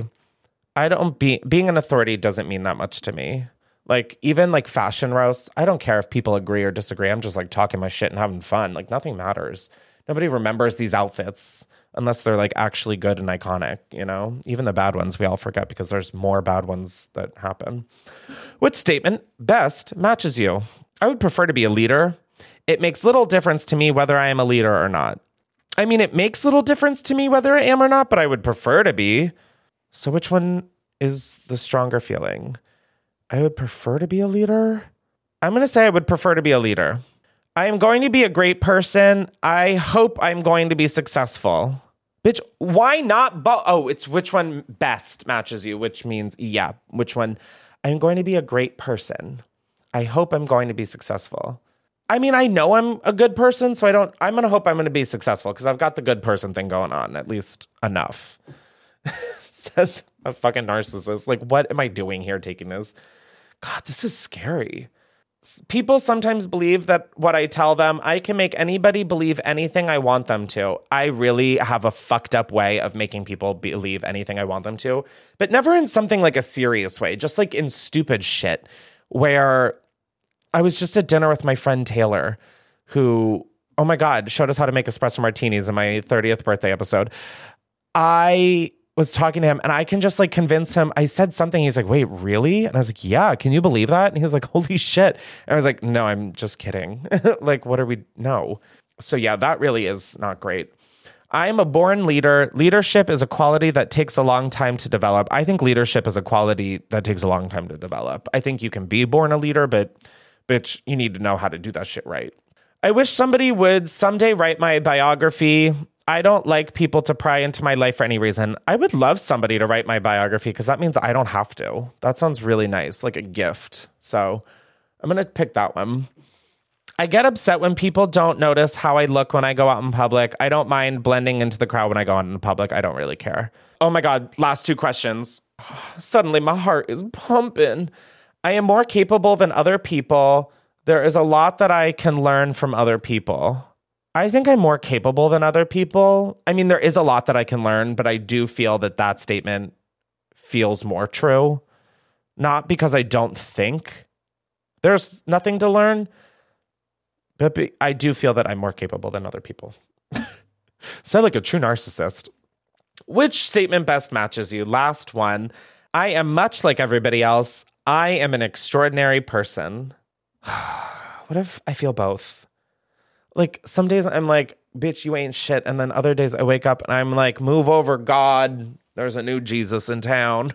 S3: Being an authority doesn't mean that much to me. Like, even like fashion roasts, I don't care if people agree or disagree. I'm just like talking my shit and having fun. Like, nothing matters. Nobody remembers these outfits unless they're like actually good and iconic, you know? Even the bad ones we all forget because there's more bad ones that happen. Which statement best matches you? I would prefer to be a leader. It makes little difference to me whether I am a leader or not. I mean, it makes little difference to me whether I am or not, but I would prefer to be. So which one is the stronger feeling? I would prefer to be a leader. I'm going to say I would prefer to be a leader. I am going to be a great person. I hope I'm going to be successful. Bitch, why not? It's which one best matches you, which means, yeah, which one? I'm going to be a great person. I hope I'm going to be successful. I mean, I know I'm a good person, so I'm going to hope I'm going to be successful because I've got the good person thing going on, at least enough. Says a fucking narcissist. Like, what am I doing here taking this? God, this is scary. People sometimes believe that what I tell them, I can make anybody believe anything I want them to. I really have a fucked up way of making people believe anything I want them to, but never in something like a serious way, just like in stupid shit where I was just at dinner with my friend Taylor, who, oh my God, showed us how to make espresso martinis in my 30th birthday episode. I was talking to him and I can just like convince him. I said something. He's like, wait, really? And I was like, yeah, can you believe that? And he was like, holy shit. And I was like, no, I'm just kidding. Like, what are we? No. So yeah, that really is not great. I am a born leader. Leadership is a quality that takes a long time to develop. I think leadership is a quality that takes a long time to develop. I think you can be born a leader, but bitch, you need to know how to do that shit right. I wish somebody would someday write my biography. I don't like people to pry into my life for any reason. I would love somebody to write my biography because that means I don't have to. That sounds really nice, like a gift. So I'm going to pick that one. I get upset when people don't notice how I look when I go out in public. I don't mind blending into the crowd when I go out in public. I don't really care. Oh my God, last two questions. Suddenly my heart is pumping. I am more capable than other people. There is a lot that I can learn from other people. I think I'm more capable than other people. I mean, there is a lot that I can learn, but I do feel that that statement feels more true. Not because I don't think there's nothing to learn, but I do feel that I'm more capable than other people. Sound like a true narcissist. Which statement best matches you? Last one. I am much like everybody else. I am an extraordinary person. What if I feel both? Like, some days I'm like, bitch, you ain't shit. And then other days I wake up and I'm like, move over, God. There's a new Jesus in town.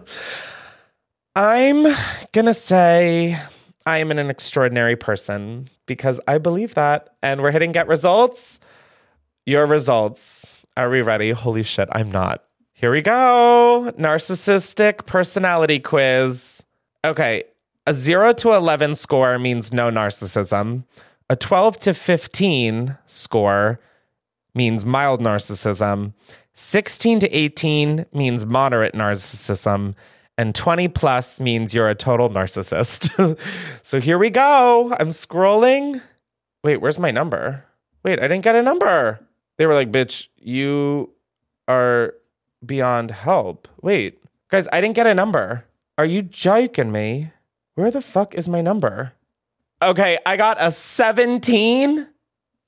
S3: I'm going to say I am an extraordinary person because I believe that. And we're hitting get results. Your results. Are we ready? Holy shit, I'm not. Here we go. Narcissistic personality quiz. Okay. A 0 to 11 score means no narcissism. A 12 to 15 score means mild narcissism. 16 to 18 means moderate narcissism. And 20 plus means you're a total narcissist. So here we go. I'm scrolling. Wait, where's my number? Wait, I didn't get a number. They were like, bitch, you are beyond help. Wait, guys, I didn't get a number. Are you joking me? Where the fuck is my number? Okay, I got a 17. Y'all,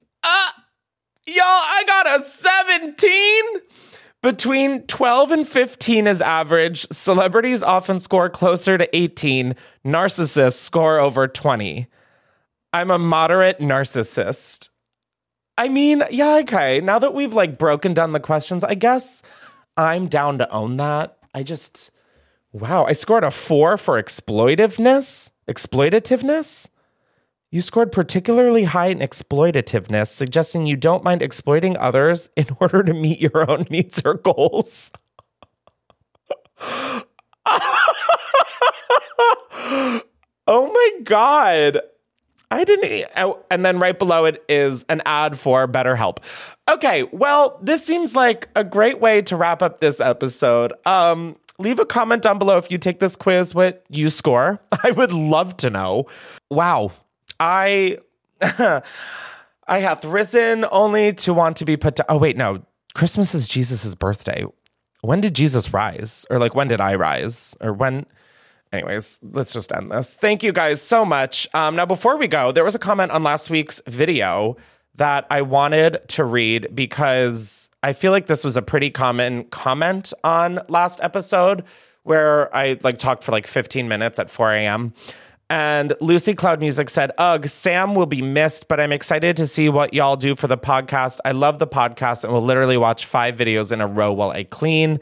S3: I got a 17. Between 12 and 15 is average. Celebrities often score closer to 18. Narcissists score over 20. I'm a moderate narcissist. I mean, yeah, okay. Now that we've like broken down the questions, I guess I'm down to own that. Wow, I scored a 4 for exploitativeness. You scored particularly high in exploitativeness, suggesting you don't mind exploiting others in order to meet your own needs or goals. Oh my God. I didn't. And then right below it is an ad for BetterHelp. Okay, well, this seems like a great way to wrap up this episode. Leave a comment down below if you take this quiz, what you score. I would love to know. Wow. I hath risen only to want to be put to... Oh, wait, no. Christmas is Jesus' birthday. When did Jesus rise? Or like, when did I rise? Or when... Anyways, let's just end this. Thank you guys so much. Now, before we go, there was a comment on last week's video that I wanted to read because I feel like this was a pretty common comment on last episode where I talked for 15 minutes at 4 a.m. And Lucy Cloud Music said, "Ugh, Sam will be missed, but I'm excited to see what y'all do for the podcast. I love the podcast and will literally watch 5 videos in a row while I clean."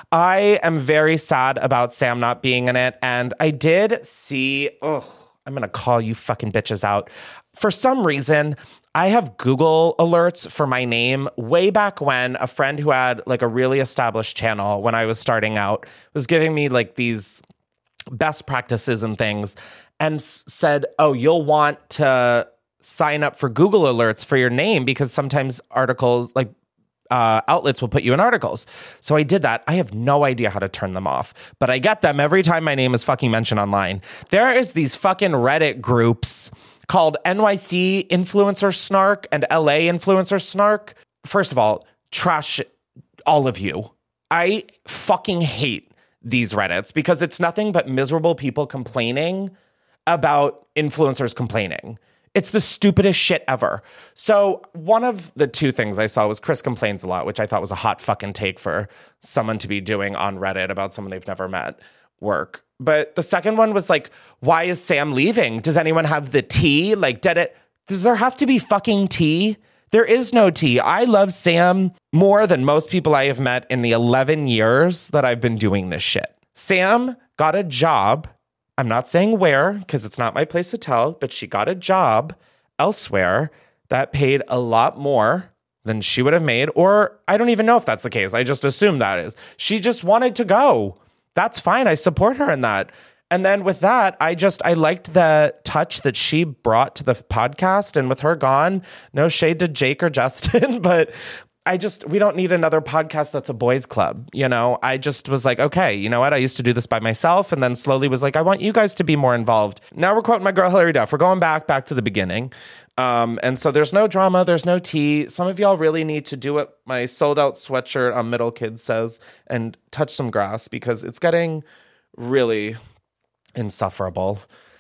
S3: I am very sad about Sam not being in it. And I did see, I'm going to call you fucking bitches out. For some reason, I have Google alerts for my name way back when a friend who had a really established channel when I was starting out was giving me these best practices and things and said, "Oh, you'll want to sign up for Google alerts for your name because sometimes articles outlets will put you in articles." So I did that. I have no idea how to turn them off, but I get them every time my name is fucking mentioned online. There is these fucking Reddit groups called NYC Influencer Snark and LA Influencer Snark. First of all, trash all of you. I fucking hate these Reddits because it's nothing but miserable people complaining about influencers complaining. It's the stupidest shit ever. So one of the 2 things I saw was Chris Complains a Lot, which I thought was a hot fucking take for someone to be doing on Reddit about someone they've never met work. But the second one was why is Sam leaving? Does anyone have the tea? Does there have to be fucking tea? There is no tea. I love Sam more than most people I have met in the 11 years that I've been doing this shit. Sam got a job. I'm not saying where, because it's not my place to tell, but she got a job elsewhere that paid a lot more than she would have made, or I don't even know if that's the case. I just assume that is. She just wanted to go. That's fine. I support her in that. And then with that, I liked the touch that she brought to the podcast, and with her gone, no shade to Jake or Justin, but we don't need another podcast that's a boys club. I just was okay, you know what? I used to do this by myself and then slowly was I want you guys to be more involved. Now we're quoting my girl, Hilary Duff. We're going back to the beginning. And so there's no drama. There's no tea. Some of y'all really need to do what my sold out sweatshirt on Middle Kid says and touch some grass because it's getting really insufferable.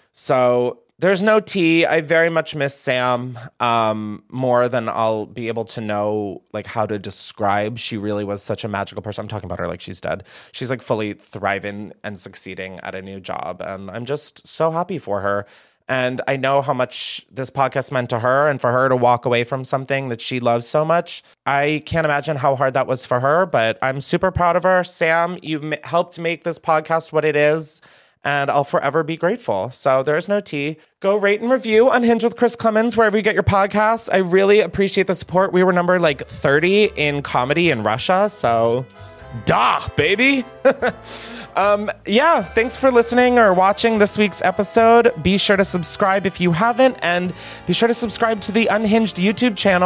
S3: So there's no tea. I very much miss Sam more than I'll be able to know how to describe. She really was such a magical person. I'm talking about her like she's dead. She's fully thriving and succeeding at a new job. And I'm just so happy for her. And I know how much this podcast meant to her, and for her to walk away from something that she loves so much. I can't imagine how hard that was for her, but I'm super proud of her. Sam, you helped make this podcast what it is. And I'll forever be grateful. So there's no tea. Go rate and review Unhinged with Chris Clemens wherever you get your podcasts. I really appreciate the support. We were number 30 in comedy in Russia. So, baby. Thanks for listening or watching this week's episode. Be sure to subscribe if you haven't. And be sure to subscribe to the Unhinged YouTube channel,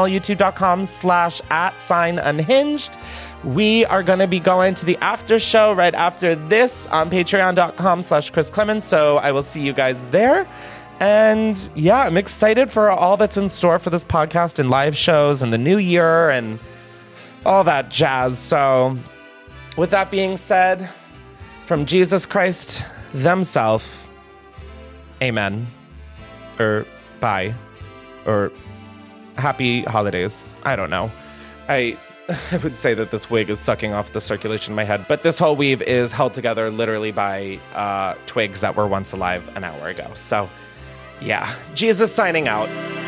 S3: youtube.com/@unhinged. We are going to be going to the after show right after this on patreon.com/Chris Clemens. So I will see you guys there. And I'm excited for all that's in store for this podcast and live shows and the new year and all that jazz. So with that being said, from Jesus Christ themself, amen. Or bye. Or happy holidays. I don't know. I would say that this wig is sucking off the circulation in my head, but this whole weave is held together literally by twigs that were once alive an hour ago. So, Jesus signing out.